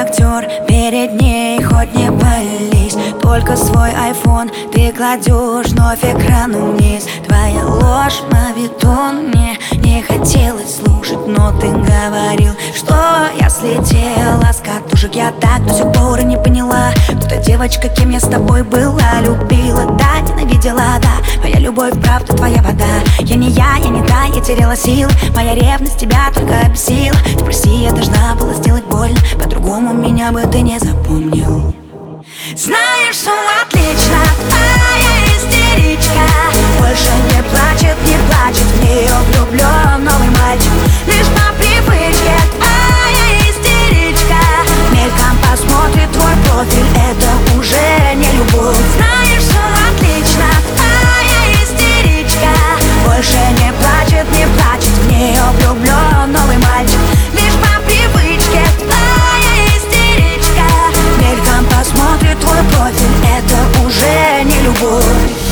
актер перед ней, хоть не пались. Только свой айфон ты кладешь вновь экран вниз. Твоя ложь, мавитон, мне не хотелось слушать, но ты говорил, что я слетела с катушек. Я так до сих пор и не поняла, кто та девочка, кем я с тобой была. Любила, да, ненавидела, да. Моя любовь, правда, твоя вода. Я не та, я теряла силы. Моя ревность тебя только обесила. Ты прости, я должна была сделать больно, по-другому меня бы ты не запомнил. Знаешь, все отлично, твоя истеричка больше не плачет, в нее влюблен новый мальчик. Лишь по привычке, твоя истеричка мельком посмотрит твой профиль, это уже не любовь. Знаешь, все отлично, твоя истеричка больше не плачет, в нее влюблен новый мальчик. Лишь по привычке, твоя истеричка мельком посмотрит твой профиль, это уже не любовь.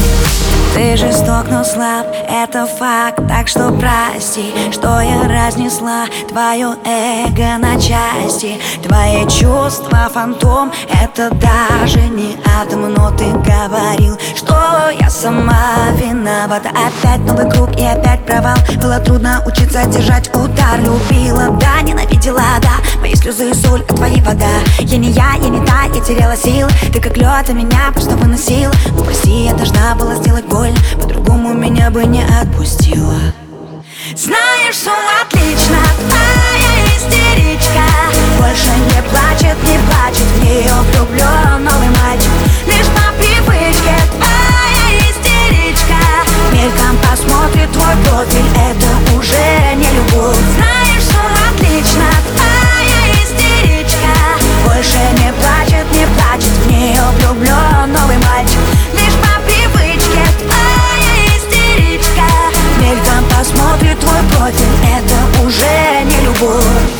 Ты жесток, но слаб, это факт, так что прости, что я разнесла твое эго на части. Твои чувства фантом, это даже не атом. Но ты говорил, что я сама виновата. Опять новый круг и опять провал. Было трудно учиться держать удар. Любила, да, ненавидела, да. Мои слезы и соль, а твои вода. Я не та, я теряла силы. Ты как лед, а меня просто выносила. Ну прости, я должна была сделать больно, по-другому меня бы не отпустила. Знаешь, все отлично, твоя истеричка больше не плачет, в нее влюблен новый мальчик. Лишь по привычке, твоя истеричка мельком посмотрит твой профиль, это уже не любовь. Знаешь, все отлично, твоя истеричка больше не плачет, в нее влюблен новый мальчик. Лишь по привычке, твоя истеричка мельком посмотрит твой профиль, это уже не любовь.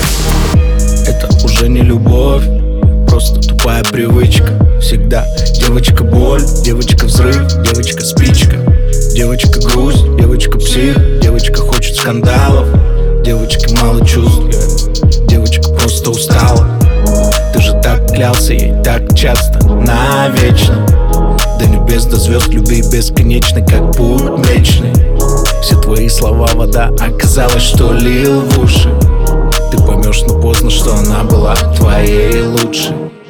Это уже не любовь, просто тупая привычка. Всегда девочка боль, девочка взрыв, девочка спичка, девочка грусть, девочка псих, девочка хочет скандалов, девочки мало чувств, девочка просто устала. Ты же так клялся ей так часто, навечно. До небес, до звезд, любви бесконечной, как путь млечный. Все твои слова вода, оказалось, что лил в уши. Ты поймешь, но поздно, что она была твоей лучшей.